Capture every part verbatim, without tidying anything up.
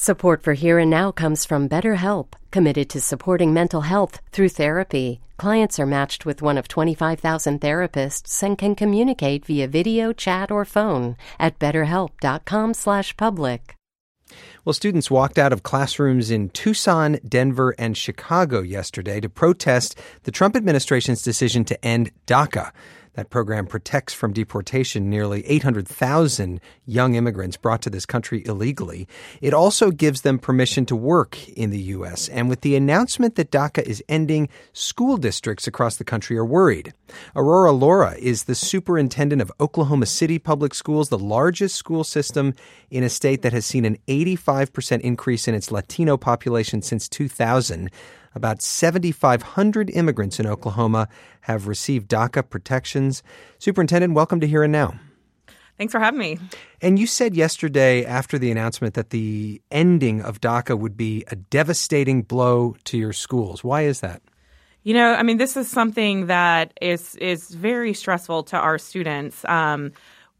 Support for Here and Now comes from BetterHelp, committed to supporting mental health through therapy. Clients are matched with one of twenty-five thousand therapists and can communicate via video, chat, or phone at betterhelp.com slash public. Well, students walked out of classrooms in Tucson, Denver, and Chicago yesterday to protest the Trump administration's decision to end DACA. That program protects from deportation nearly eight hundred thousand young immigrants brought to this country illegally. It also gives them permission to work in the U S. And with the announcement that DACA is ending, school districts across the country are worried. Aurora Laura is the superintendent of Oklahoma City Public Schools, the largest school system in a state that has seen an eighty-five percent increase in its Latino population since two thousand. About seven thousand five hundred immigrants in Oklahoma have received DACA protections. Superintendent, welcome to Here and Now. Thanks for having me. And you said yesterday after the announcement that the ending of DACA would be a devastating blow to your schools. Why is that? You know, I mean, this is something that is is very stressful to our students. Um,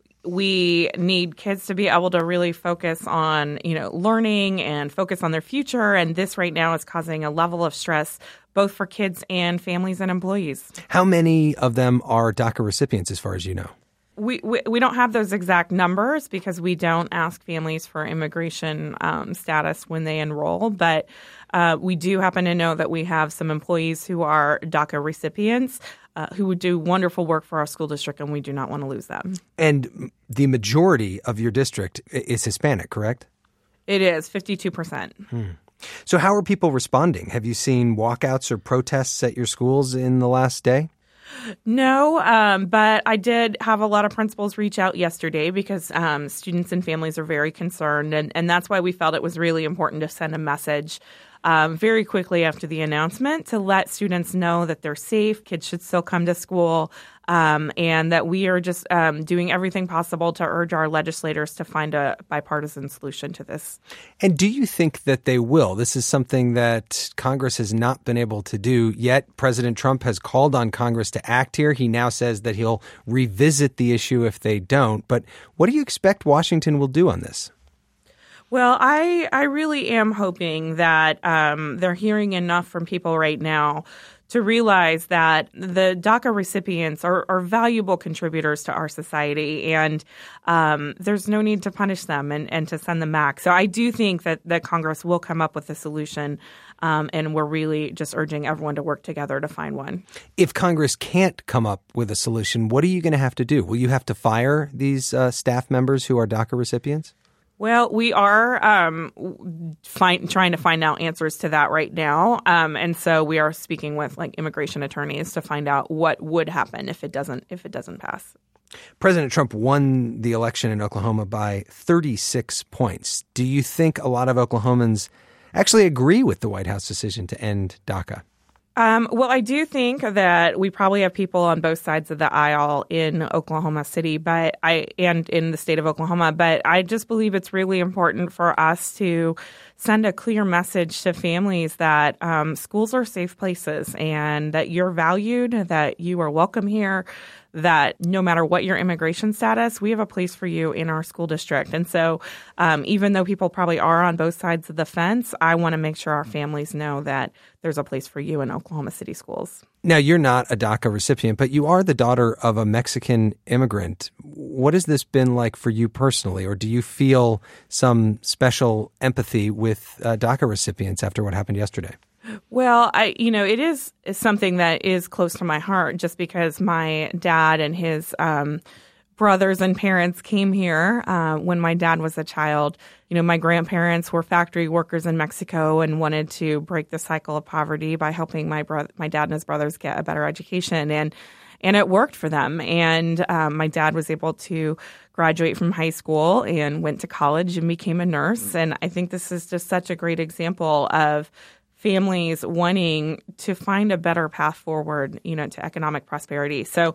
we need kids to be able to really focus on, you know, learning and focus on their future. And this right now is causing a level of stress both for kids and families and employees. How many of them are DACA recipients as far as you know? We, we we don't have those exact numbers because we don't ask families for immigration um, status when they enroll. But uh, we do happen to know that we have some employees who are DACA recipients uh, who would do wonderful work for our school district, and we do not want to lose them. And the majority of your district is Hispanic, correct? It is, fifty-two percent. Hmm. So how are people responding? Have you seen walkouts or protests at your schools in the last day? No, um, but I did have a lot of principals reach out yesterday because um, students and families are very concerned. And, and that's why we felt it was really important to send a message um, very quickly after the announcement to let students know that they're safe, kids should still come to school, um, and that we are just um, doing everything possible to urge our legislators to find a bipartisan solution to this. And do you think that they will? This is something that Congress has not been able to do yet. President Trump has called on Congress to act here. He now says that he'll revisit the issue if they don't. But what do you expect Washington will do on this? Well, I, I really am hoping that um, they're hearing enough from people right now to realize that the DACA recipients are, are valuable contributors to our society, and um, there's no need to punish them and, and to send them back. So I do think that, that Congress will come up with a solution, um, and we're really just urging everyone to work together to find one. If Congress can't come up with a solution, what are you going to have to do? Will you have to fire these uh, staff members who are DACA recipients? Well, we are um, find, trying to find out answers to that right now. Um, and so we are speaking with like immigration attorneys to find out what would happen if it doesn't if it doesn't pass. President Trump won the election in Oklahoma by thirty-six points. Do you think a lot of Oklahomans actually agree with the White House decision to end DACA? Um, well, I do think that we probably have people on both sides of the aisle in Oklahoma City, but I and in the state of Oklahoma. But I just believe it's really important for us to send a clear message to families that um, schools are safe places and that you're valued, that you are welcome here, that no matter what your immigration status, we have a place for you in our school district. And so um, even though people probably are on both sides of the fence, I want to make sure our families know that there's a place for you in Oklahoma City schools. Now, you're not a DACA recipient, but you are the daughter of a Mexican immigrant. What has this been like for you personally, or do you feel some special empathy with uh, DACA recipients after what happened yesterday? Well, I, you know, it is something that is close to my heart just because my dad and his um, brothers and parents came here uh, when my dad was a child. You know, my grandparents were factory workers in Mexico and wanted to break the cycle of poverty by helping my brother, my dad and his brothers get a better education. And And it worked for them. And um, my dad was able to graduate from high school and went to college and became a nurse. And I think this is just such a great example of families wanting to find a better path forward, you know, to economic prosperity. So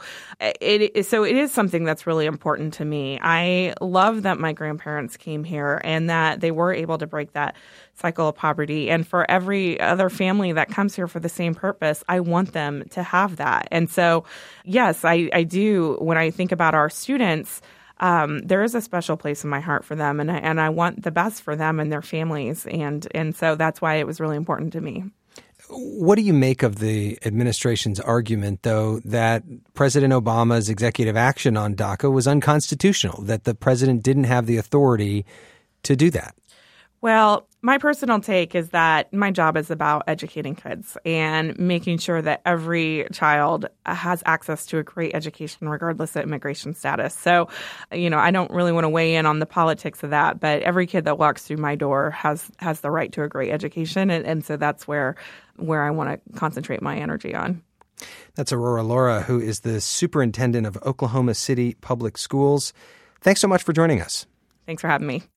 it so it is something that's really important to me. I love that my grandparents came here and that they were able to break that cycle of poverty. And for every other family that comes here for the same purpose, I want them to have that. And so, yes, I, I do. When I think about our students, um, there is a special place in my heart for them, and I, and I want the best for them and their families, and and so that's why it was really important to me. What do you make of the administration's argument, though, that President Obama's executive action on DACA was unconstitutional, that the president didn't have the authority to do that? Well, my personal take is that my job is about educating kids and making sure that every child has access to a great education regardless of immigration status. So, you know, I don't really want to weigh in on the politics of that, but every kid that walks through my door has has the right to a great education. And, and so that's where where I want to concentrate my energy on. That's Aurora Laura, who is the superintendent of Oklahoma City Public Schools. Thanks so much for joining us. Thanks for having me.